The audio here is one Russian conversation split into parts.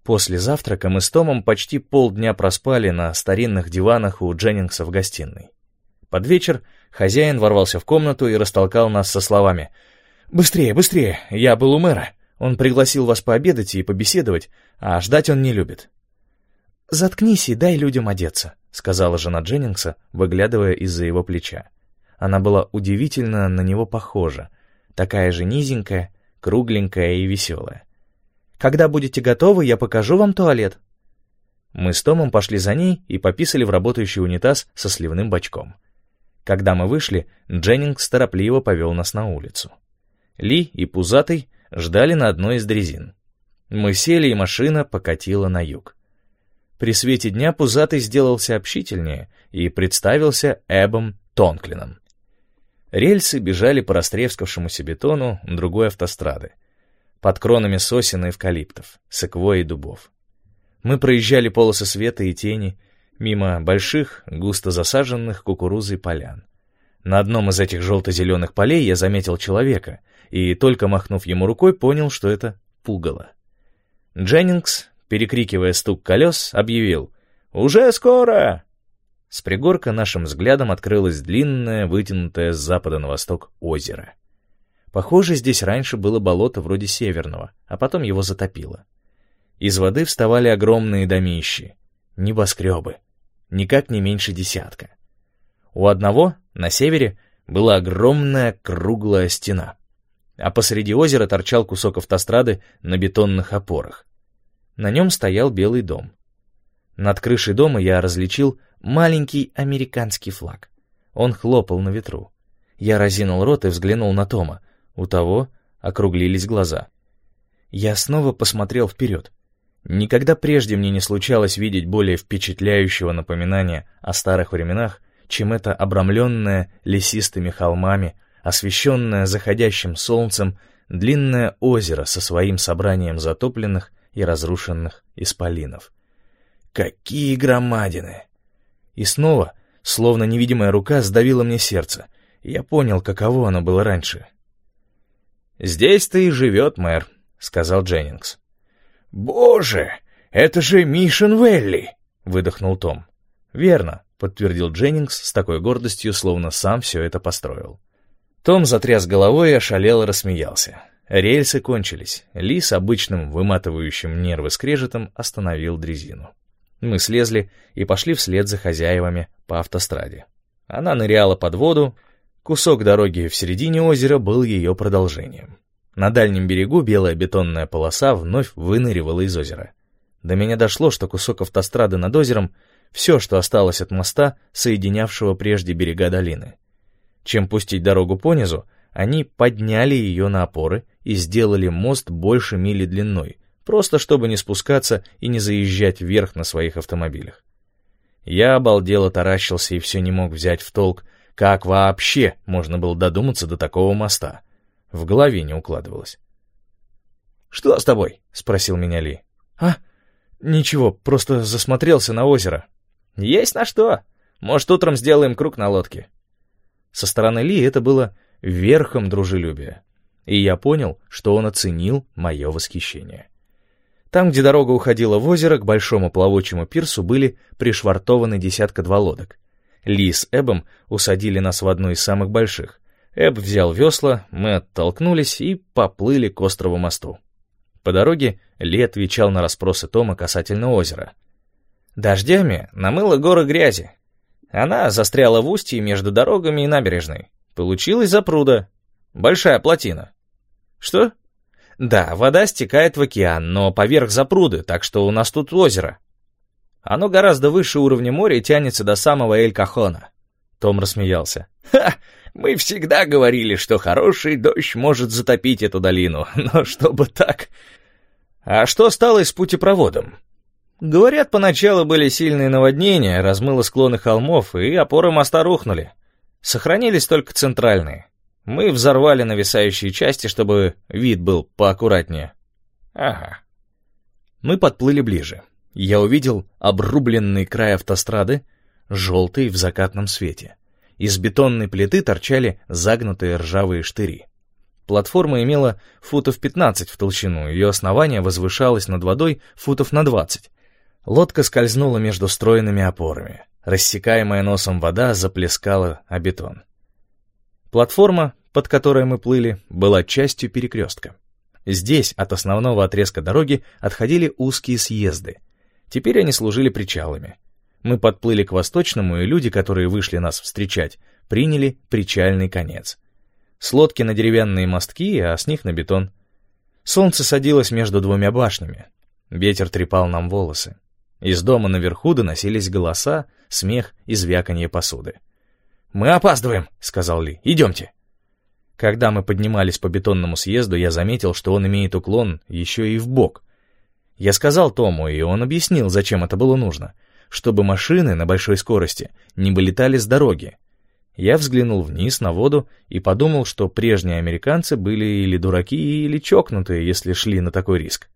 После завтрака мы с Томом почти полдня проспали на старинных диванах у Дженнингса в гостиной. Под вечер хозяин ворвался в комнату и растолкал нас со словами: «Быстрее, быстрее, я был у мэра. Он пригласил вас пообедать и побеседовать, а ждать он не любит». «Заткнись и дай людям одеться», — сказала жена Дженнингса, выглядывая из-за его плеча. Она была удивительно на него похожа, такая же низенькая, кругленькая и веселая. «Когда будете готовы, я покажу вам туалет». Мы с Томом пошли за ней и пописали в работающий унитаз со сливным бачком. Когда мы вышли, Дженнингс торопливо повел нас на улицу. Ли и Пузатый ждали на одной из дрезин. Мы сели, и машина покатила на юг. При свете дня Пузатый сделался общительнее и представился Эбом Тонклином. Рельсы бежали по растрескавшемуся бетону другой автострады, под кронами сосен и эвкалиптов, секвой и дубов. Мы проезжали полосы света и тени, мимо больших, густо засаженных кукурузой полян. На одном из этих желто-зеленых полей я заметил человека, и, только махнув ему рукой, понял, что это пугало. Дженнингс, перекрикивая стук колес, объявил: «Уже скоро!» С пригорка нашим взглядом открылось длинное, вытянутое с запада на восток озеро. Похоже, здесь раньше было болото вроде Северного, а потом его затопило. Из воды вставали огромные домищи, небоскребы, никак не меньше десятка. У одного, на севере, была огромная круглая стена, а посреди озера торчал кусок автострады на бетонных опорах. На нем стоял белый дом. Над крышей дома я различил маленький американский флаг. Он хлопал на ветру. Я разинул рот и взглянул на Тома. У того округлились глаза. Я снова посмотрел вперед. Никогда прежде мне не случалось видеть более впечатляющего напоминания о старых временах, чем это обрамленное лесистыми холмами, освещенное заходящим солнцем, длинное озеро со своим собранием затопленных и разрушенных исполинов. Какие громадины! И снова, словно невидимая рука, сдавила мне сердце. Я понял, каково оно было раньше. «Здесь-то и живет мэр», — сказал Дженнингс. «Боже, это же Мишн-Вэлли!» — выдохнул Том. «Верно», — подтвердил Дженнингс с такой гордостью, словно сам все это построил. Том затряс головой и ошалело рассмеялся. Рельсы кончились. Ли с обычным выматывающим нервы скрежетом остановил дрезину. Мы слезли и пошли вслед за хозяевами по автостраде. Она ныряла под воду, кусок дороги в середине озера был ее продолжением. На дальнем берегу белая бетонная полоса вновь выныривала из озера. До меня дошло, что кусок автострады над озером — все, что осталось от моста, соединявшего прежде берега долины. Чем пустить дорогу понизу, они подняли ее на опоры и сделали мост больше мили длиной, просто чтобы не спускаться и не заезжать вверх на своих автомобилях. Я обалдело таращился и все не мог взять в толк, как вообще можно было додуматься до такого моста. В голове не укладывалось. «Что с тобой?» — спросил меня Ли. Ничего, просто засмотрелся на озеро». «Есть на что. Может, утром сделаем круг на лодке». Со стороны Ли это было верхом дружелюбия, и я понял, что он оценил мое восхищение. Там, где дорога уходила в озеро, к большому плавучему пирсу были пришвартованы 10-2 лодок. Ли с Эбом усадили нас в одну из самых больших. Эб взял весла, мы оттолкнулись и поплыли к острову мосту. По дороге Ли отвечал на расспросы Тома касательно озера. «Дождями намыло горы грязи. Она застряла в устье между дорогами и набережной. Получилась запруда. Большая плотина». «Что?» «Да, вода стекает в океан, но поверх запруды, так что у нас тут озеро. Оно гораздо выше уровня моря и тянется до самого Эль-Кахона». Том рассмеялся. «Ха! Мы всегда говорили, что хороший дождь может затопить эту долину, но чтобы так...» «А что стало с путепроводом?» «Говорят, поначалу были сильные наводнения, размыло склоны холмов, и опоры моста рухнули. Сохранились только центральные. Мы взорвали нависающие части, чтобы вид был поаккуратнее». «Ага». Мы подплыли ближе. Я увидел обрубленный край автострады, желтый в закатном свете. Из бетонной плиты торчали загнутые ржавые штыри. Платформа имела футов 15 в толщину, ее основание возвышалось над водой футов на 20. Лодка скользнула между стройными опорами. Рассекаемая носом вода заплескала о бетон. Платформа, под которой мы плыли, была частью перекрестка. Здесь от основного отрезка дороги отходили узкие съезды. Теперь они служили причалами. Мы подплыли к восточному, и люди, которые вышли нас встречать, приняли причальный конец. С лодки на деревянные мостки, а с них на бетон. Солнце садилось между двумя башнями. Ветер трепал нам волосы. Из дома наверху доносились голоса, смех и звяканье посуды. «Мы опаздываем», — сказал Ли. «Идемте». Когда мы поднимались по бетонному съезду, я заметил, что он имеет уклон еще и вбок. Я сказал Тому, и он объяснил, зачем это было нужно. Чтобы машины на большой скорости не вылетали с дороги. Я взглянул вниз на воду и подумал, что прежние американцы были или дураки, или чокнутые, если шли на такой риск.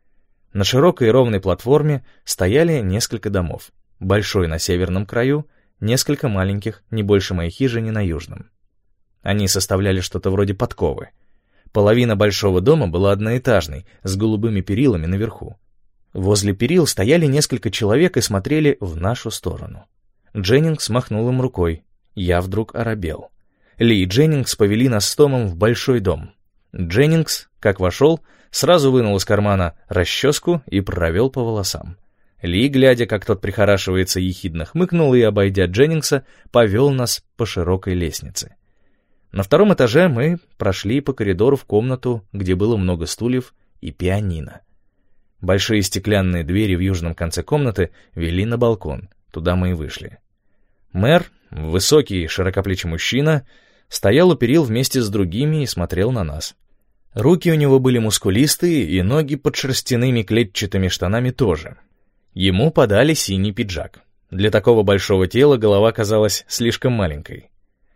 На широкой и ровной платформе стояли несколько домов. Большой на северном краю, несколько маленьких, не больше моей хижины на южном. Они составляли что-то вроде подковы. Половина большого дома была одноэтажной, с голубыми перилами наверху. Возле перил стояли несколько человек и смотрели в нашу сторону. Дженнингс махнул им рукой. Я вдруг оробел. Ли и Дженнингс повели нас с Томом в большой дом. Дженнингс, как вошел, сразу вынул из кармана расческу и провел по волосам. Ли, глядя, как тот прихорашивается, ехидно хмыкнул и, обойдя Дженнингса, повел нас по широкой лестнице. На втором этаже мы прошли по коридору в комнату, где было много стульев и пианино. Большие стеклянные двери в южном конце комнаты вели на балкон, туда мы и вышли. Мэр, высокий широкоплечий мужчина, стоял у перил вместе с другими и смотрел на нас. Руки у него были мускулистые, и ноги под шерстяными клетчатыми штанами тоже. Ему подали синий пиджак. Для такого большого тела голова казалась слишком маленькой.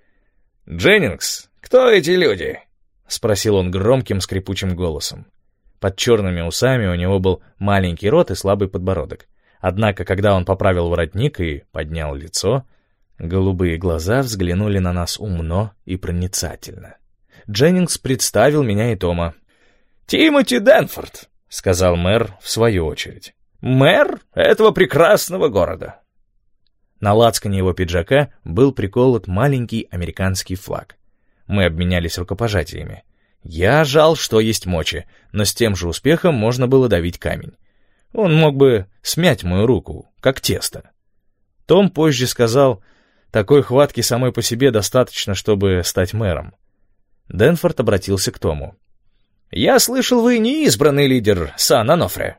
«Дженнингс, кто эти люди?» — спросил он громким скрипучим голосом. Под черными усами у него был маленький рот и слабый подбородок. Однако, когда он поправил воротник и поднял лицо, голубые глаза взглянули на нас умно и проницательно. Дженнингс представил меня и Тома. «Тимоти Денфорд», — сказал мэр в свою очередь. «Мэр этого прекрасного города». На лацкане его пиджака был приколот маленький американский флаг. Мы обменялись рукопожатиями. Я жал, что есть мочи, но с тем же успехом можно было давить камень. Он мог бы смять мою руку, как тесто. Том позже сказал, такой хватки самой по себе достаточно, чтобы стать мэром. Денфорд обратился к Тому. «Я слышал, вы не избранный лидер Сан-Онофре».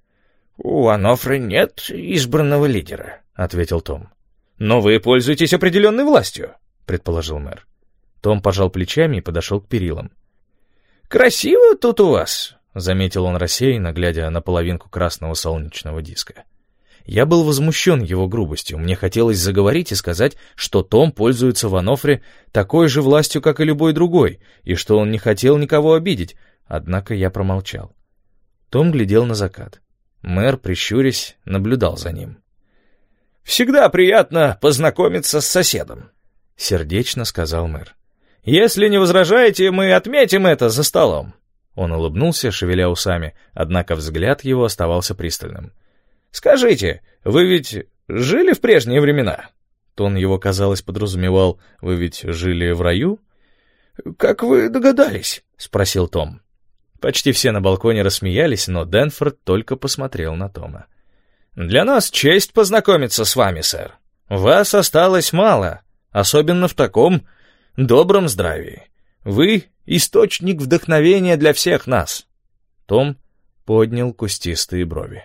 «У Онофре нет избранного лидера», — ответил Том. «Но вы пользуетесь определенной властью», — предположил мэр. Том пожал плечами и подошел к перилам. «Красиво тут у вас», — заметил он рассеянно, глядя на половинку красного солнечного диска. Я был возмущен его грубостью, мне хотелось заговорить и сказать, что Том пользуется в Онофре такой же властью, как и любой другой, и что он не хотел никого обидеть, однако я промолчал. Том глядел на закат. Мэр, прищурясь, наблюдал за ним. «Всегда приятно познакомиться с соседом», — сердечно сказал мэр. «Если не возражаете, мы отметим это за столом». Он улыбнулся, шевеля усами, однако взгляд его оставался пристальным. «Скажите, вы ведь жили в прежние времена?» Тон его, казалось, подразумевал, «Вы ведь жили в раю?» «Как вы догадались?» — спросил Том. Почти все на балконе рассмеялись, но Денфорд только посмотрел на Тома. «Для нас честь познакомиться с вами, сэр. Вас осталось мало, особенно в таком добром здравии. Вы — источник вдохновения для всех нас». Том поднял кустистые брови.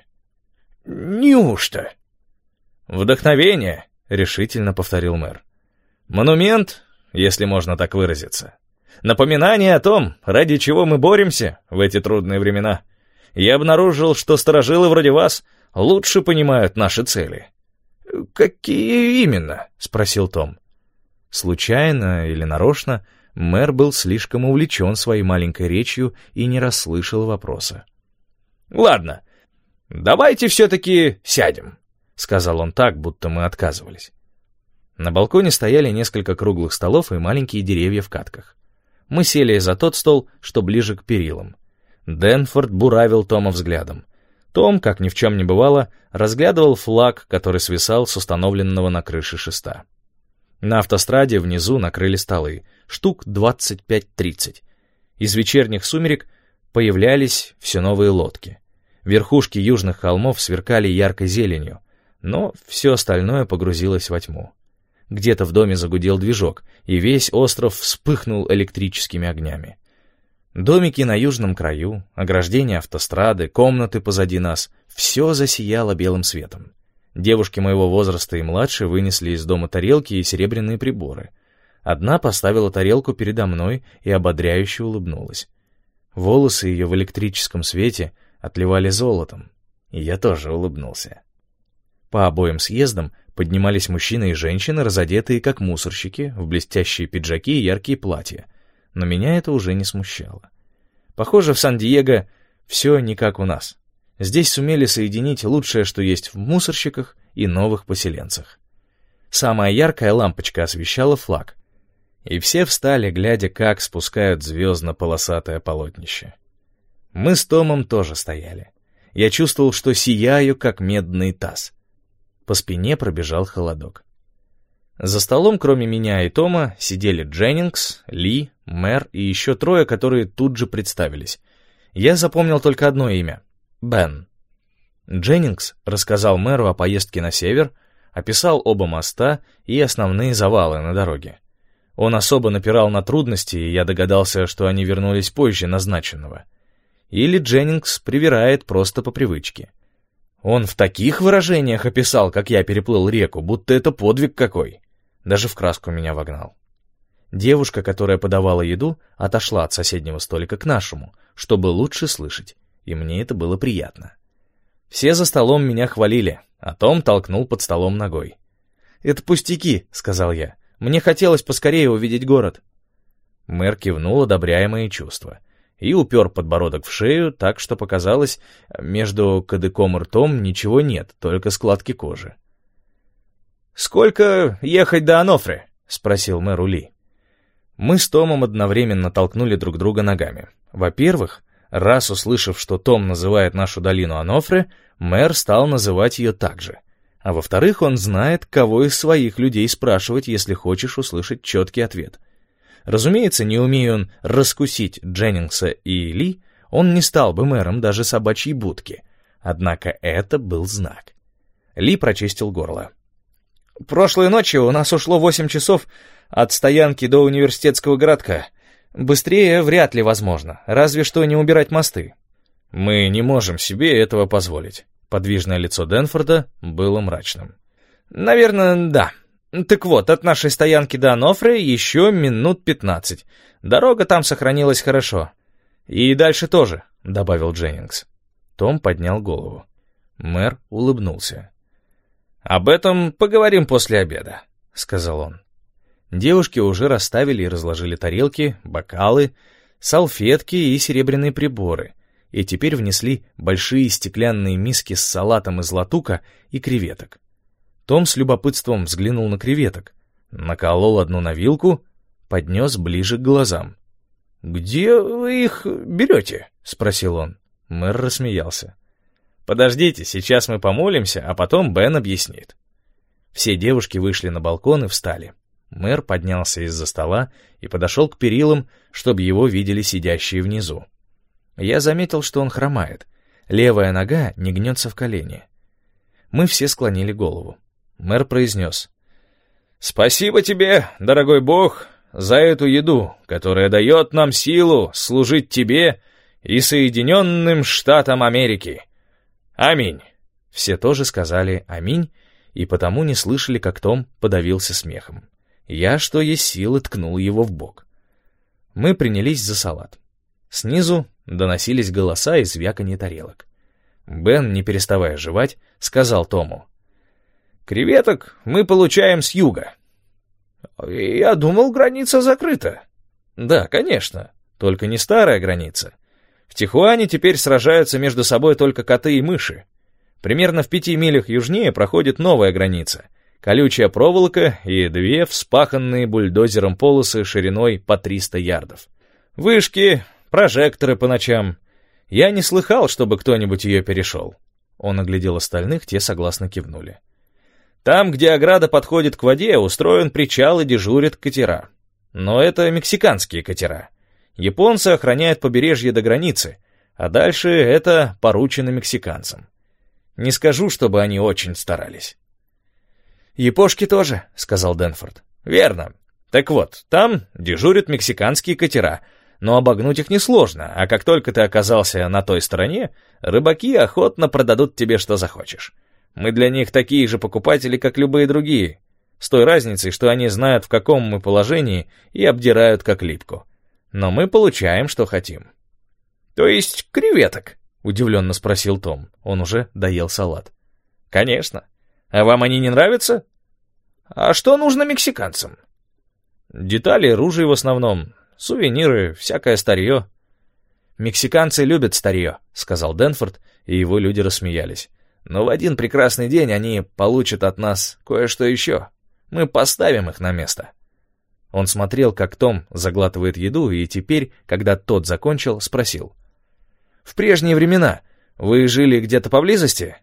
«Неужто?» «Вдохновение», — решительно повторил мэр. «Монумент, если можно так выразиться. Напоминание о том, ради чего мы боремся в эти трудные времена. Я обнаружил, что старожилы вроде вас лучше понимают наши цели». «Какие именно?» — спросил Том. Случайно или нарочно мэр был слишком увлечен своей маленькой речью и не расслышал вопроса. «Ладно, давайте все-таки сядем», — сказал он так, будто мы отказывались. На балконе стояли несколько круглых столов и маленькие деревья в катках. Мы сели за тот стол, что ближе к перилам. Дэнфорд буравил Тома взглядом. Том, как ни в чем не бывало, разглядывал флаг, который свисал с установленного на крыше шеста. На автостраде внизу накрыли столы, штук 25-30. Из вечерних сумерек появлялись все новые лодки. Верхушки южных холмов сверкали яркой зеленью, но все остальное погрузилось во тьму. Где-то в доме загудел движок, и весь остров вспыхнул электрическими огнями. Домики на южном краю, ограждения автострады, комнаты позади нас — все засияло белым светом. Девушки моего возраста и младше вынесли из дома тарелки и серебряные приборы. Одна поставила тарелку передо мной и ободряюще улыбнулась. Волосы ее в электрическом свете отливали золотом, и я тоже улыбнулся. По обоим съездам поднимались мужчины и женщины, разодетые как мусорщики, в блестящие пиджаки и яркие платья, но меня это уже не смущало. Похоже, в Сан-Диего все не как у нас. Здесь сумели соединить лучшее, что есть в мусорщиках и новых поселенцах. Самая яркая лампочка освещала флаг, и все встали, глядя, как спускают звездно-полосатое полотнище. Мы с Томом тоже стояли. Я чувствовал, что сияю, как медный таз. По спине пробежал холодок. За столом, кроме меня и Тома, сидели Дженнингс, Ли, Мэр и еще трое, которые тут же представились. Я запомнил только одно имя — Бен. Дженнингс рассказал мэру о поездке на север, описал оба моста и основные завалы на дороге. Он особо напирал на трудности, и я догадался, что они вернулись позже назначенного. Или Дженнингс привирает просто по привычке. Он в таких выражениях описал, как я переплыл реку, будто это подвиг какой. Даже в краску меня вогнал. Девушка, которая подавала еду, отошла от соседнего столика к нашему, чтобы лучше слышать, и мне это было приятно. Все за столом меня хвалили, а Том толкнул под столом ногой. «Это пустяки», — сказал я. «Мне хотелось поскорее увидеть город». Мэр кивнул, одобряя мои чувства, и упер подбородок в шею, так что показалось, между кадыком и ртом ничего нет, только складки кожи. «Сколько ехать до Анофре?» — спросил мэр у Ли. Мы с Томом одновременно толкнули друг друга ногами. Во-первых, раз услышав, что Том называет нашу долину Анофре, мэр стал называть ее так же. А во-вторых, он знает, кого из своих людей спрашивать, если хочешь услышать четкий ответ. Разумеется, не умея он раскусить Дженнингса и Ли, он не стал бы мэром даже собачьей будки. Однако это был знак. Ли прочистил горло. «Прошлой ночью у нас ушло 8 часов от стоянки до университетского городка. Быстрее вряд ли возможно, разве что не убирать мосты». «Мы не можем себе этого позволить». Подвижное лицо Дэнфорда было мрачным. «Наверное, да. Так вот, от нашей стоянки до Анофре еще минут 15. Дорога там сохранилась хорошо. И дальше тоже», — добавил Дженнингс. Том поднял голову. Мэр улыбнулся. «Об этом поговорим после обеда», — сказал он. Девушки уже расставили и разложили тарелки, бокалы, салфетки и серебряные приборы, и теперь внесли большие стеклянные миски с салатом из латука и креветок. Том с любопытством взглянул на креветок, наколол одну на вилку, поднес ближе к глазам. «Где вы их берете?» — спросил он. Мэр рассмеялся. «Подождите, сейчас мы помолимся, а потом Бен объяснит». Все девушки вышли на балкон и встали. Мэр поднялся из-за стола и подошел к перилам, чтобы его видели сидящие внизу. Я заметил, что он хромает. Левая нога не гнется в колени. Мы все склонили голову. Мэр произнес: «Спасибо тебе, дорогой Бог, за эту еду, которая дает нам силу служить тебе и Соединенным Штатам Америки. Аминь». Все тоже сказали «Аминь», и потому не слышали, как Том подавился смехом. Я, что есть силы, ткнул его в бок. Мы принялись за салат. Снизу доносились голоса и звяканье тарелок. Бен, не переставая жевать, сказал Тому: «Креветок мы получаем с юга». «Я думал, граница закрыта». «Да, конечно, только не старая граница. В Тихуане теперь сражаются между собой только коты и мыши. Примерно в 5 милях южнее проходит новая граница. Колючая проволока и 2 вспаханные бульдозером полосы шириной по 300 ярдов. Вышки, прожекторы по ночам. Я не слыхал, чтобы кто-нибудь ее перешел». Он оглядел остальных, те согласно кивнули. «Там, где ограда подходит к воде, устроен причал и дежурят катера. Но это мексиканские катера. Японцы охраняют побережье до границы, а дальше это поручено мексиканцам. Не скажу, чтобы они очень старались». «Япошки тоже», — сказал Дэнфорд. «Верно. Так вот, там дежурят мексиканские катера, но обогнуть их несложно, а как только ты оказался на той стороне, рыбаки охотно продадут тебе, что захочешь. Мы для них такие же покупатели, как любые другие, с той разницей, что они знают, в каком мы положении, и обдирают как липку. Но мы получаем, что хотим». «То есть креветок?» — удивленно спросил Том. Он уже доел салат. «Конечно. А вам они не нравятся?» «А что нужно мексиканцам?» «Детали, ружей в основном, сувениры, всякое старье». «Мексиканцы любят старье», — сказал Дэнфорд, и его люди рассмеялись. «Но в один прекрасный день они получат от нас кое-что еще. Мы поставим их на место». Он смотрел, как Том заглатывает еду, и теперь, когда тот закончил, спросил. «В прежние времена вы жили где-то поблизости?»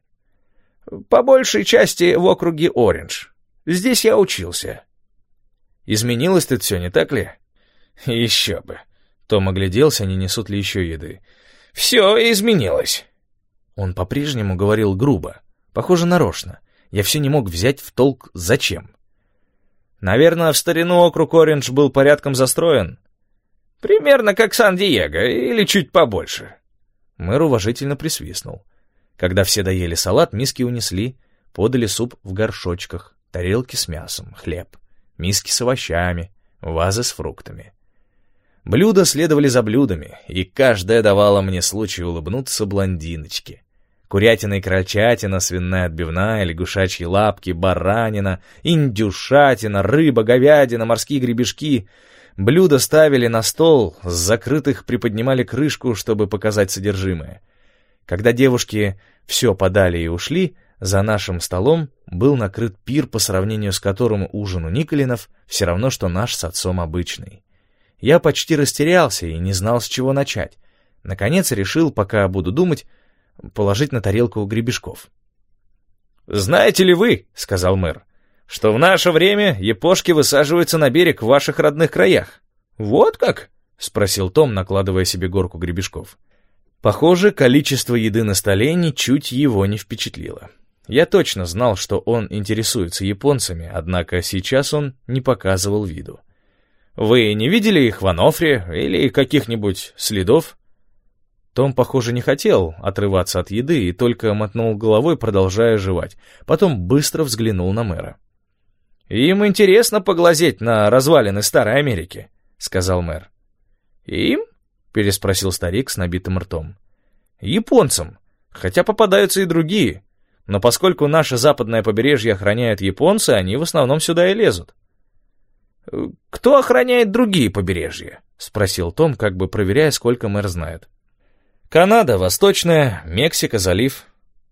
«По большей части в округе Ориндж. Здесь я учился». «Изменилось тут все, не так ли?» «Еще бы». Том огляделся, не несут ли еще еды. «Все изменилось». Он по-прежнему говорил грубо, похоже, нарочно. Я все не мог взять в толк, зачем. «Наверное, в старину округ Ориндж был порядком застроен». «Примерно как Сан-Диего, или чуть побольше». Мэр уважительно присвистнул. Когда все доели салат, миски унесли, подали суп в горшочках, тарелки с мясом, хлеб, миски с овощами, вазы с фруктами. Блюда следовали за блюдами, и каждая давала мне случай улыбнуться блондиночке. Курятина и крольчатина, свиная отбивная, лягушачьи лапки, баранина, индюшатина, рыба, говядина, морские гребешки. Блюда ставили на стол, с закрытых приподнимали крышку, чтобы показать содержимое. Когда девушки все подали и ушли, за нашим столом был накрыт пир, по сравнению с которым ужин у Николинов все равно, что наш с отцом обычный. Я почти растерялся и не знал, с чего начать. Наконец решил, пока буду думать, положить на тарелку гребешков. «Знаете ли вы, — сказал мэр, — что в наше время япошки высаживаются на берег в ваших родных краях?» «Вот как?» — спросил Том, накладывая себе горку гребешков. Похоже, количество еды на столе ничуть его не впечатлило. Я точно знал, что он интересуется японцами, однако сейчас он не показывал виду. «Вы не видели их в Анофре или каких-нибудь следов?» Том, похоже, не хотел отрываться от еды и только мотнул головой, продолжая жевать. Потом быстро взглянул на мэра. «Им интересно поглазеть на развалины Старой Америки», — сказал мэр. «Им?» — переспросил старик с набитым ртом. «Японцам, хотя попадаются и другие. Но поскольку наше западное побережье охраняют японцы, они в основном сюда и лезут». «Кто охраняет другие побережья?» — спросил Том, как бы проверяя, сколько мэр знает. «Канада, Восточная, Мексика, залив».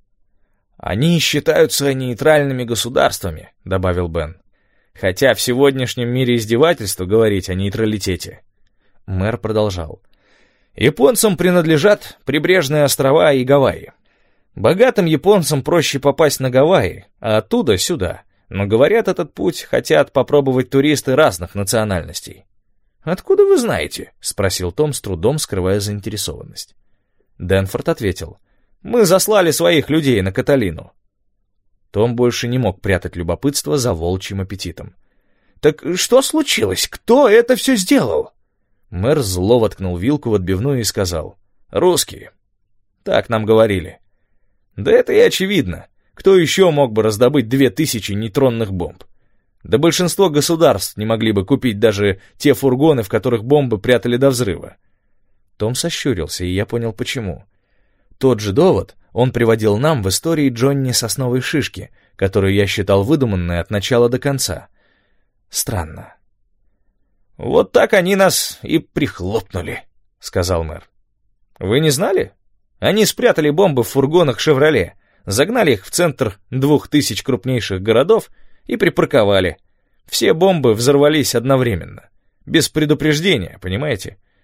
«Они считаются нейтральными государствами», — добавил Бен. «Хотя в сегодняшнем мире издевательство говорить о нейтралитете». Мэр продолжал. «Японцам принадлежат прибрежные острова и Гавайи. Богатым японцам проще попасть на Гавайи, а оттуда сюда. Но, говорят, этот путь хотят попробовать туристы разных национальностей». «Откуда вы знаете?» — спросил Том, с трудом скрывая заинтересованность. Дэнфорд ответил. «Мы заслали своих людей на Каталину». Том больше не мог прятать любопытство за волчьим аппетитом. «Так что случилось? Кто это все сделал?» Мэр зло воткнул вилку в отбивную и сказал. «Русские. Так нам говорили». «Да это и очевидно. Кто еще мог бы раздобыть 2000 нейтронных бомб? Да большинство государств не могли бы купить даже те фургоны, в которых бомбы прятали до взрыва». Том сощурился, и я понял, почему. Тот же довод он приводил нам в истории Джонни Сосновой Шишки, которую я считал выдуманной от начала до конца. Странно. «Вот так они нас и прихлопнули», — сказал мэр. «Вы не знали? Они спрятали бомбы в фургонах «Шевроле», загнали их в центр 2000 крупнейших городов и припарковали. Все бомбы взорвались одновременно. Без предупреждения, понимаете?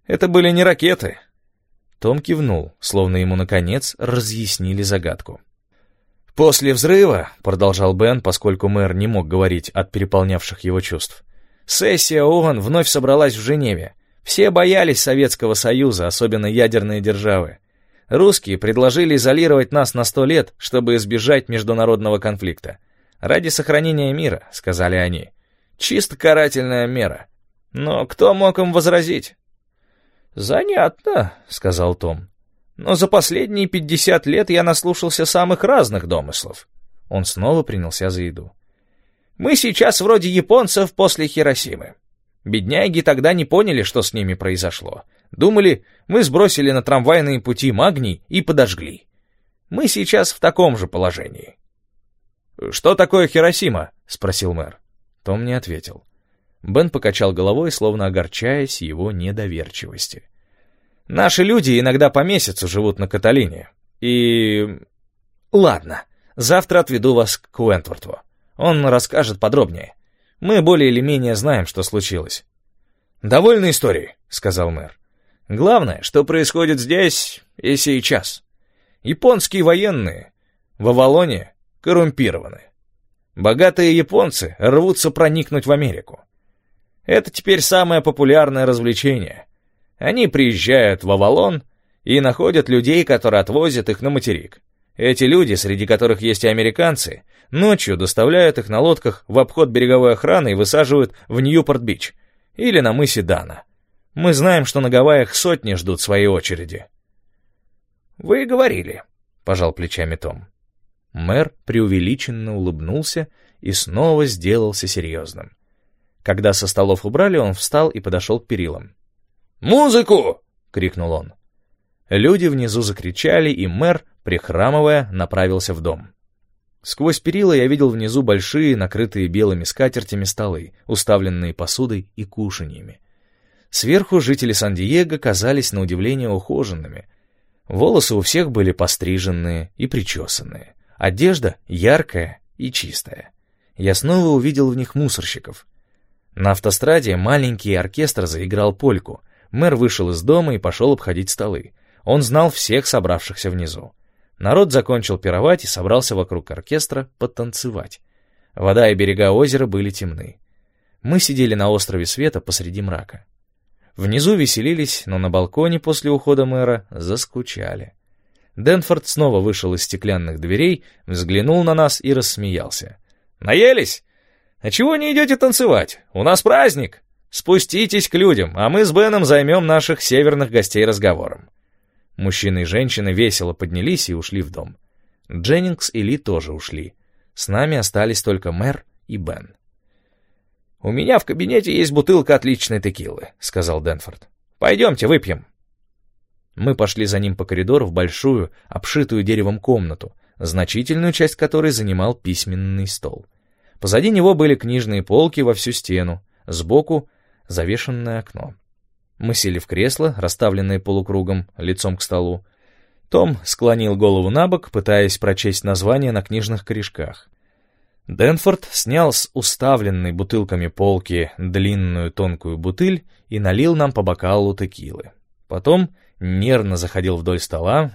Это были не ракеты». Том кивнул, словно ему, наконец, разъяснили загадку. «После взрыва», — продолжал Бен, поскольку мэр не мог говорить от переполнявших его чувств, «сессия ООН вновь собралась в Женеве. Все боялись Советского Союза, особенно ядерные державы. Русские предложили изолировать нас на 100 лет, чтобы избежать международного конфликта. Ради сохранения мира, — сказали они. Чисто карательная мера. Но кто мог им возразить?» «Занятно», — сказал Том. «Но за последние 50 лет я наслушался самых разных домыслов». Он снова принялся за еду. «Мы сейчас вроде японцев после Хиросимы. Бедняги тогда не поняли, что с ними произошло. Думали, мы сбросили на трамвайные пути магний и подожгли. Мы сейчас в таком же положении». «Что такое Хиросима?» — спросил мэр. Том не ответил. Бен покачал головой, словно огорчаясь его недоверчивости. «Наши люди иногда по месяцу живут на Каталине. И... Ладно, завтра отведу вас к Уэнтворту. Он расскажет подробнее. Мы более или менее знаем, что случилось». «Довольно истории», — сказал мэр. «Главное, что происходит здесь и сейчас. Японские военные в Авалоне коррумпированы. Богатые японцы рвутся проникнуть в Америку. Это теперь самое популярное развлечение. Они приезжают в Авалон и находят людей, которые отвозят их на материк. Эти люди, среди которых есть и американцы, ночью доставляют их на лодках в обход береговой охраны и высаживают в Ньюпорт-Бич или на мысе Дана. Мы знаем, что на Гавайях сотни ждут своей очереди». «Вы говорили», — пожал плечами Том. Мэр преувеличенно улыбнулся и снова сделался серьезным. Когда со столов убрали, он встал и подошел к перилам. «Музыку!» — крикнул он. Люди внизу закричали, и мэр, прихрамывая, направился в дом. Сквозь перила я видел внизу большие, накрытые белыми скатертями столы, уставленные посудой и кушаньями. Сверху жители Сан-Диего казались на удивление ухоженными. Волосы у всех были постриженные и причесанные. Одежда яркая и чистая. Я снова увидел в них мусорщиков. На автостраде маленький оркестр заиграл польку. Мэр вышел из дома и пошел обходить столы. Он знал всех собравшихся внизу. Народ закончил пировать и собрался вокруг оркестра потанцевать. Вода и берега озера были темны. Мы сидели на острове Света посреди мрака. Внизу веселились, но на балконе после ухода мэра заскучали. Денфорд снова вышел из стеклянных дверей, взглянул на нас и рассмеялся. «Наелись? А чего не идете танцевать? У нас праздник! Спуститесь к людям, а мы с Беном займем наших северных гостей разговором». Мужчины и женщины весело поднялись и ушли в дом. Дженнингс и Ли тоже ушли. С нами остались только мэр и Бен. «У меня в кабинете есть бутылка отличной текилы», — сказал Денфорд. «Пойдемте выпьем». Мы пошли за ним по коридору в большую, обшитую деревом комнату, значительную часть которой занимал письменный стол. Позади него были книжные полки во всю стену, сбоку — завешенное окно. Мы сели в кресло, расставленное полукругом, лицом к столу. Том склонил голову набок, пытаясь прочесть названия на книжных корешках. Денфорд снял с уставленной бутылками полки длинную тонкую бутыль и налил нам по бокалу текилы. Потом нервно заходил вдоль стола,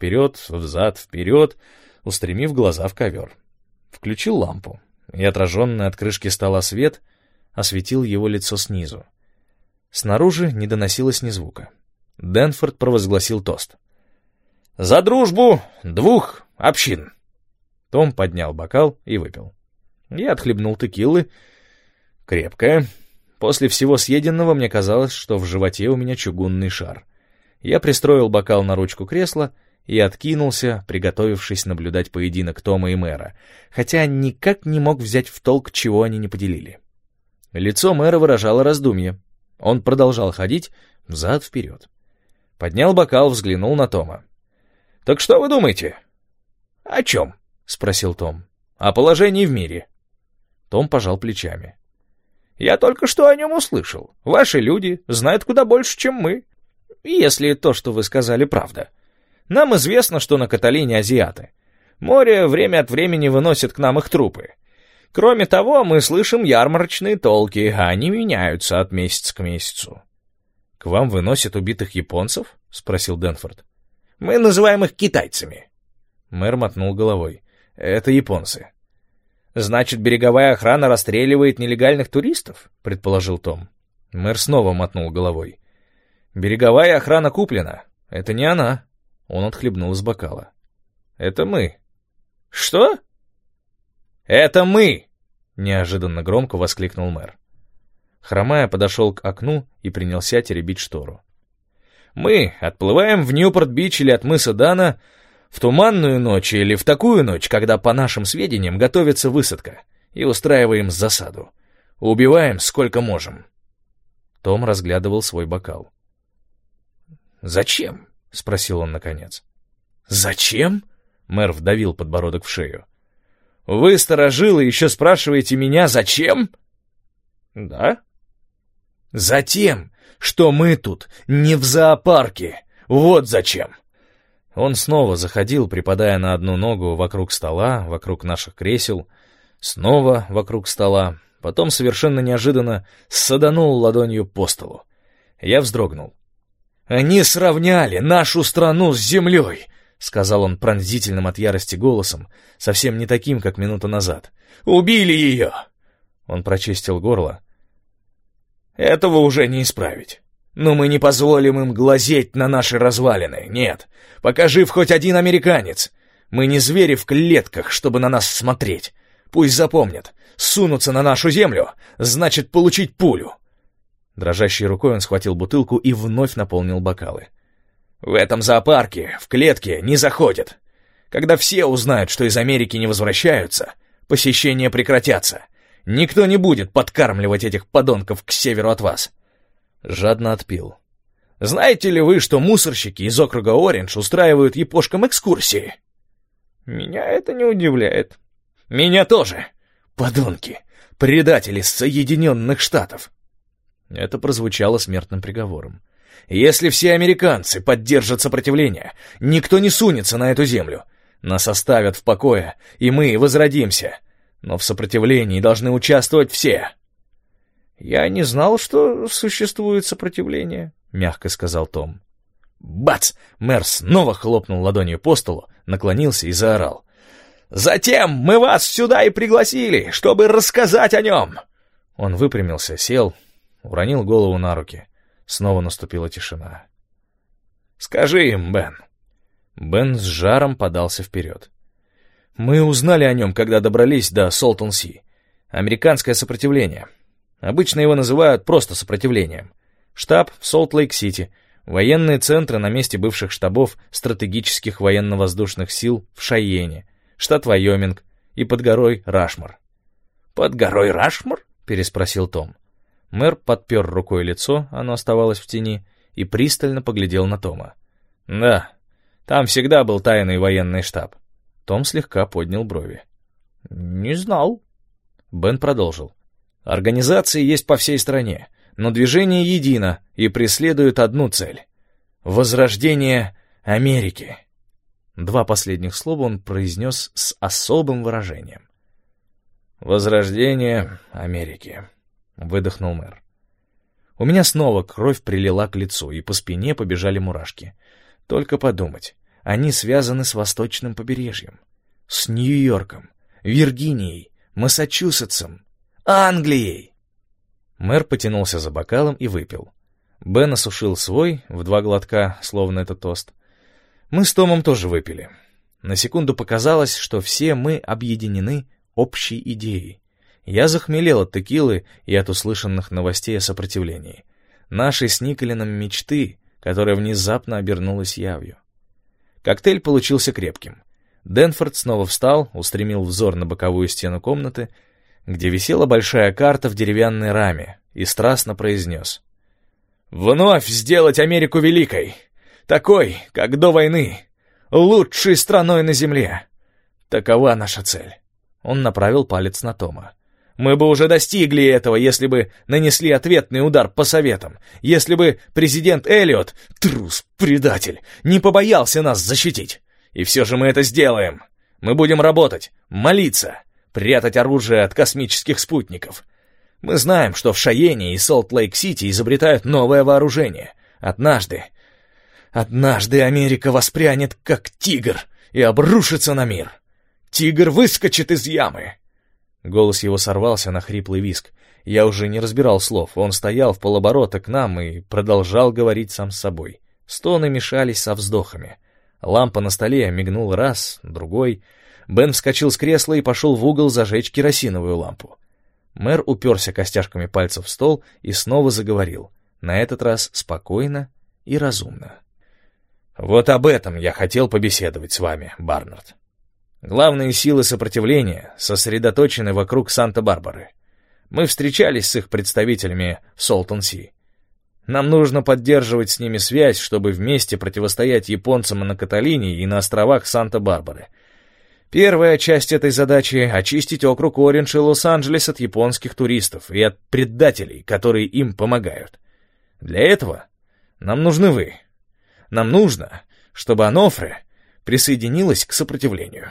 взад-вперед, устремив глаза в ковер. Включил лампу, и отраженный от крышки стола свет осветил его лицо снизу. Снаружи не доносилось ни звука. Денфорд провозгласил тост. «За дружбу двух общин!» Том поднял бокал и выпил. Я отхлебнул текилы. Крепкая. После всего съеденного мне казалось, что в животе у меня чугунный шар. Я пристроил бокал на ручку кресла и откинулся, приготовившись наблюдать поединок Тома и мэра, хотя никак не мог взять в толк, чего они не поделили. Лицо мэра выражало раздумье. Он продолжал ходить взад-вперед. Поднял бокал, взглянул на Тома. «Так что вы думаете?» «О чем?» — спросил Том. «О положении в мире». Том пожал плечами. «Я только что о нем услышал. Ваши люди знают куда больше, чем мы. Если то, что вы сказали, правда. Нам известно, что на Каталине азиаты. Море время от времени выносит к нам их трупы. Кроме того, мы слышим ярмарочные толки, а они меняются от месяца к месяцу». «К вам выносят убитых японцев?» — спросил Дэнфорд. «Мы называем их китайцами». Мэр мотнул головой. «Это японцы». «Значит, береговая охрана расстреливает нелегальных туристов?» — предположил Том. Мэр снова мотнул головой. «Береговая охрана куплена. Это не она». Он отхлебнул из бокала. «Это мы». «Что?» «Это мы!» — неожиданно громко воскликнул мэр. Хромая подошел к окну и принялся теребить штору. «Мы отплываем в Ньюпорт-Бич или от мыса Дана в туманную ночь или в такую ночь, когда, по нашим сведениям, готовится высадка, и устраиваем засаду. Убиваем сколько можем». Том разглядывал свой бокал. «Зачем?» — спросил он наконец. «Зачем?» — мэр вдавил подбородок в шею. «Вы, старожилы, еще спрашиваете меня, зачем?» «Да?» «Затем, что мы тут не в зоопарке. Вот зачем». Он снова заходил, припадая на одну ногу вокруг стола, вокруг наших кресел, снова вокруг стола, потом совершенно неожиданно саданул ладонью по столу. Я вздрогнул. «Они сравняли нашу страну с землей», — сказал он пронзительным от ярости голосом, совсем не таким, как минуту назад. «Убили ее!» Он прочистил горло. «Этого уже не исправить. Но мы не позволим им глазеть на наши развалины. Нет, пока жив хоть один американец. Мы не звери в клетках, чтобы на нас смотреть. Пусть запомнят, сунуться на нашу землю значит получить пулю». Дрожащей рукой он схватил бутылку и вновь наполнил бокалы. «В этом зоопарке, в клетке, не заходят. Когда все узнают, что из Америки не возвращаются, посещения прекратятся. Никто не будет подкармливать этих подонков к северу от вас». Жадно отпил. «Знаете ли вы, что мусорщики из округа Ориндж устраивают япошкам экскурсии?» «Меня это не удивляет». «Меня тоже. Подонки, предатели Соединенных Штатов». Это прозвучало смертным приговором. «Если все американцы поддержат сопротивление, никто не сунется на эту землю. Нас оставят в покое, и мы возродимся. Но в сопротивлении должны участвовать все». «Я не знал, что существует сопротивление», — мягко сказал Том. Бац! Мэр снова хлопнул ладонью по столу, наклонился и заорал. «Затем мы вас сюда и пригласили, чтобы рассказать о нем!» Он выпрямился, сел, уронил голову на руки. Снова наступила тишина. «Скажи им, Бен». Бен с жаром подался вперед. «Мы узнали о нем, когда добрались до Солтон-Си. Американское сопротивление. Обычно его называют просто сопротивлением. Штаб в Солт-Лейк-Сити, военные центры на месте бывших штабов стратегических военно-воздушных сил в Шайене, штат Вайоминг и под горой Рашмор». «Под горой Рашмор?» — переспросил Том. Мэр подпер рукой лицо, оно оставалось в тени, и пристально поглядел на Тома. «Да, там всегда был тайный военный штаб». Том слегка поднял брови. «Не знал». Бен продолжил. «Организации есть по всей стране, но движение едино и преследует одну цель — возрождение Америки». Два последних слова он произнес с особым выражением. «Возрождение Америки», — выдохнул мэр. У меня снова кровь прилила к лицу, и по спине побежали мурашки. Только подумать, они связаны с восточным побережьем, с Нью-Йорком, Виргинией, Массачусетсом, Англией. Мэр потянулся за бокалом и выпил. Бен осушил свой в 2 глотка, словно это тост. Мы с Томом тоже выпили. На секунду показалось, что все мы объединены общей идеей. Я захмелел от текилы и от услышанных новостей о сопротивлении. Нашей с Николином мечты, которая внезапно обернулась явью. Коктейль получился крепким. Дэнфорд снова встал, устремил взор на боковую стену комнаты, где висела большая карта в деревянной раме, и страстно произнес: «Вновь сделать Америку великой, такой, как до войны, лучшей страной на земле. Такова наша цель». Он направил палец на Тома. «Мы бы уже достигли этого, если бы нанесли ответный удар по Советам, если бы президент Эллиот, трус, предатель, не побоялся нас защитить. И все же мы это сделаем. Мы будем работать, молиться, прятать оружие от космических спутников. Мы знаем, что в Шайене и Солт-Лейк-Сити изобретают новое вооружение. Однажды Америка воспрянет как тигр и обрушится на мир. Тигр выскочит из ямы!» Голос его сорвался на хриплый визг. Я уже не разбирал слов. Он стоял вполоборота к нам и продолжал говорить сам с собой. Стоны мешались со вздохами. Лампа на столе мигнула раз, другой. Бен вскочил с кресла и пошел в угол зажечь керосиновую лампу. Мэр уперся костяшками пальцев в стол и снова заговорил. На этот раз спокойно и разумно. «Вот об этом я хотел побеседовать с вами, Барнард. Главные силы сопротивления сосредоточены вокруг Санта-Барбары. Мы встречались с их представителями в Солтон-Си. Нам нужно поддерживать с ними связь, чтобы вместе противостоять японцам на Каталине и на островах Санта-Барбары. Первая часть этой задачи — очистить округ Ориндж и Лос-Анджелес от японских туристов и от предателей, которые им помогают. Для этого нам нужны вы. Нам нужно, чтобы Анофре присоединилась к сопротивлению».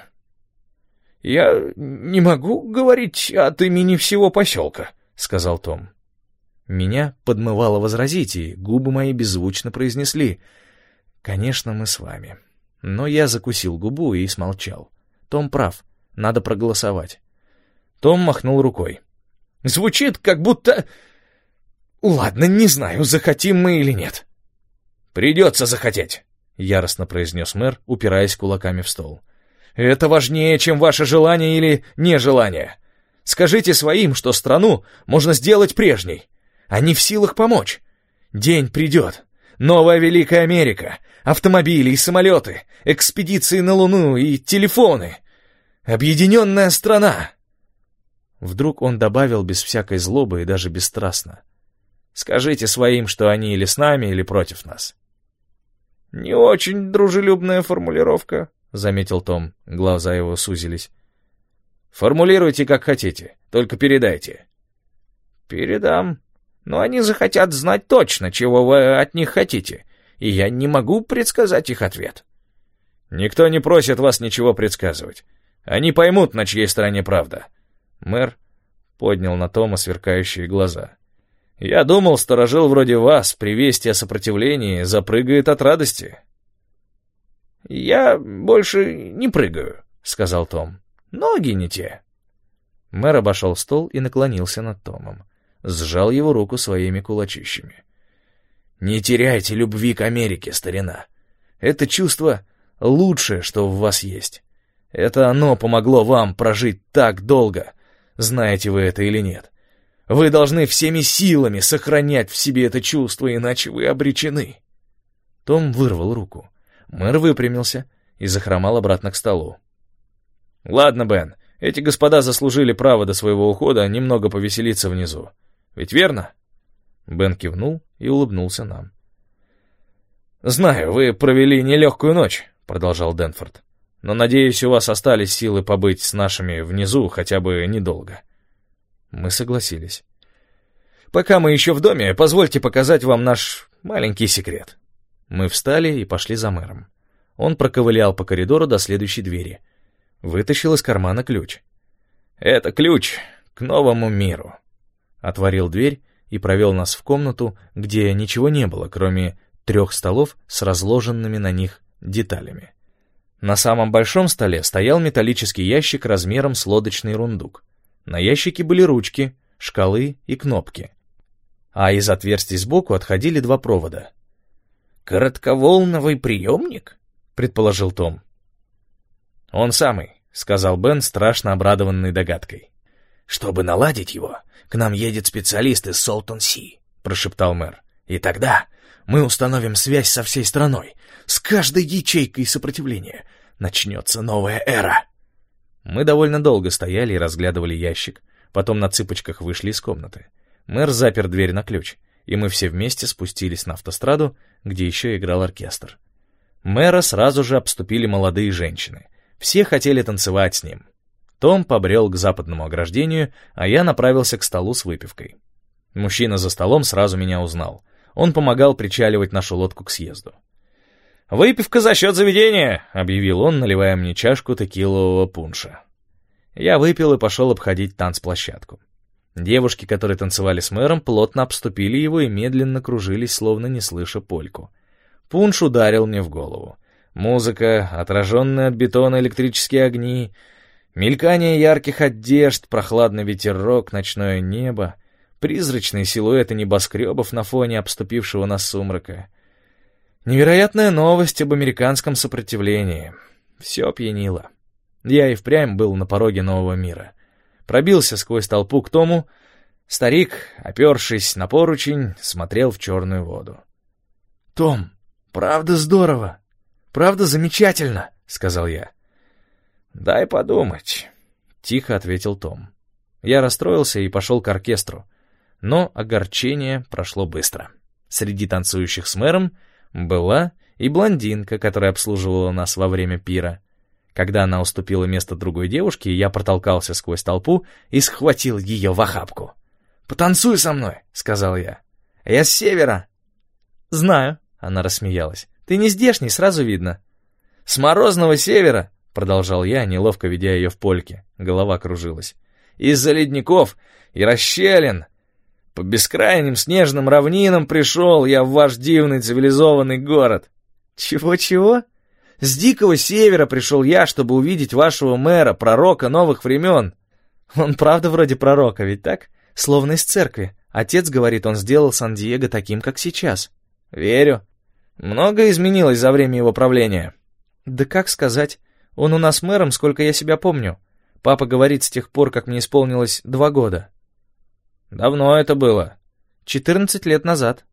«Я не могу говорить от имени всего поселка», — сказал Том. Меня подмывало возразить, и губы мои беззвучно произнесли: «Конечно, мы с вами». Но я закусил губу и смолчал. Том прав, надо проголосовать. Том махнул рукой. «Звучит, как будто... Ладно, не знаю, захотим мы или нет». «Придется захотеть», — яростно произнес мэр, упираясь кулаками в стол. «Это важнее, чем ваше желание или нежелание. Скажите своим, что страну можно сделать прежней. Они в силах помочь. День придет. Новая Великая Америка. Автомобили и самолеты. Экспедиции на Луну и телефоны. Объединенная страна». Вдруг он добавил без всякой злобы и даже бесстрастно: «Скажите своим, что они или с нами, или против нас». «Не очень дружелюбная формулировка», — заметил Том. Глаза его сузились. «Формулируйте, как хотите, только передайте». «Передам. Но они захотят знать точно, чего вы от них хотите, и я не могу предсказать их ответ». «Никто не просит вас ничего предсказывать. Они поймут, на чьей стороне правда». Мэр поднял на Тома сверкающие глаза. «Я думал, сторожил вроде вас при вести о сопротивлении запрыгает от радости». «Я больше не прыгаю», — сказал Том. «Ноги не те». Мэр обошел стол и наклонился над Томом. Сжал его руку своими кулачищами. «Не теряйте любви к Америке, старина. Это чувство лучшее, что в вас есть. Это оно помогло вам прожить так долго, знаете вы это или нет. Вы должны всеми силами сохранять в себе это чувство, иначе вы обречены». Том вырвал руку. Мэр выпрямился и захромал обратно к столу. «Ладно, Бен, эти господа заслужили право до своего ухода немного повеселиться внизу. Ведь верно?» Бен кивнул и улыбнулся нам. «Знаю, вы провели нелегкую ночь», — продолжал Денфорд. «Но, надеюсь, у вас остались силы побыть с нашими внизу хотя бы недолго». Мы согласились. «Пока мы еще в доме, позвольте показать вам наш маленький секрет». Мы встали и пошли за мэром. Он проковылял по коридору до следующей двери. Вытащил из кармана ключ. «Это ключ к новому миру». Отворил дверь и провел нас в комнату, где ничего не было, кроме 3 столов с разложенными на них деталями. На самом большом столе стоял металлический ящик размером с лодочный рундук. На ящике были ручки, шкалы и кнопки. А из отверстий сбоку отходили 2 провода. «Коротковолновый приемник?» — предположил Том. «Он самый», — сказал Бен, страшно обрадованный догадкой. «Чтобы наладить его, к нам едет специалист из Солтон-Си», — прошептал мэр. «И тогда мы установим связь со всей страной, с каждой ячейкой сопротивления. Начнется новая эра». Мы довольно долго стояли и разглядывали ящик, потом на цыпочках вышли из комнаты. Мэр запер дверь на ключ, и мы все вместе спустились на автостраду, где еще играл оркестр. Мэра сразу же обступили молодые женщины. Все хотели танцевать с ним. Том побрел к западному ограждению, а я направился к столу с выпивкой. Мужчина за столом сразу меня узнал. Он помогал причаливать нашу лодку к съезду. «Выпивка за счет заведения», — объявил он, наливая мне чашку текилового пунша. Я выпил и пошел обходить танцплощадку. Девушки, которые танцевали с мэром, плотно обступили его и медленно кружились, словно не слыша польку. Пунш ударил мне в голову. Музыка, отраженные от бетона электрические огни, мелькание ярких одежд, прохладный ветерок, ночное небо, призрачные силуэты небоскребов на фоне обступившего нас сумрака. Невероятная новость об американском сопротивлении. Все опьянило. Я и впрямь был на пороге нового мира. Пробился сквозь толпу к Тому. Старик, опершись на поручень, смотрел в черную воду. «Том, правда здорово, правда замечательно», — сказал я. «Дай подумать», — тихо ответил Том. Я расстроился и пошел к оркестру, но огорчение прошло быстро. Среди танцующих с мэром была и блондинка, которая обслуживала нас во время пира. Когда она уступила место другой девушке, я протолкался сквозь толпу и схватил ее в охапку. «Потанцуй со мной», — сказал я. «Я с севера». «Знаю», — она рассмеялась. «Ты не здешний, сразу видно». «С морозного севера», — продолжал я, неловко ведя ее в польке. Голова кружилась. «Из-за ледников и расщелин. По бескрайним снежным равнинам пришел я в ваш дивный цивилизованный город». «Чего-чего?» «С дикого севера пришел я, чтобы увидеть вашего мэра, пророка новых времен». «Он правда вроде пророка, ведь так? Словно из церкви. Отец говорит, он сделал Сан-Диего таким, как сейчас». «Верю. Многое изменилось за время его правления». «Да как сказать? Он у нас мэром, сколько я себя помню. Папа говорит, с тех пор, как мне исполнилось 2 года». «Давно это было?» 14 лет назад».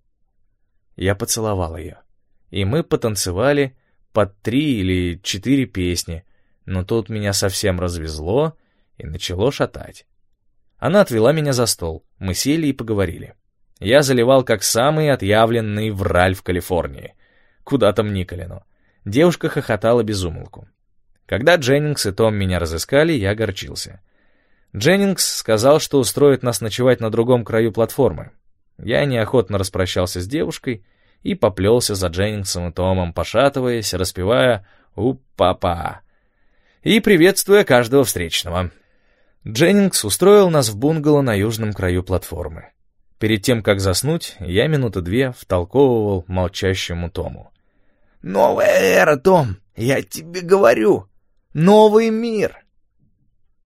Я поцеловал ее. И мы потанцевали под 3 или 4 песни, но тут меня совсем развезло и начало шатать. Она отвела меня за стол, мы сели и поговорили. Я заливал как самый отъявленный враль в Калифорнии. Куда там Николину. Девушка хохотала без умолку. Когда Дженнингс и Том меня разыскали, я огорчился. Дженнингс сказал, что устроит нас ночевать на другом краю платформы. Я неохотно распрощался с девушкой и поплелся за Дженнингсом и Томом, пошатываясь, распевая «У-па-па» и приветствуя каждого встречного. Дженнингс устроил нас в бунгало на южном краю платформы. Перед тем, как заснуть, я минуты 2 втолковывал молчащему Тому. «Новая эра, Том, я тебе говорю, новый мир!»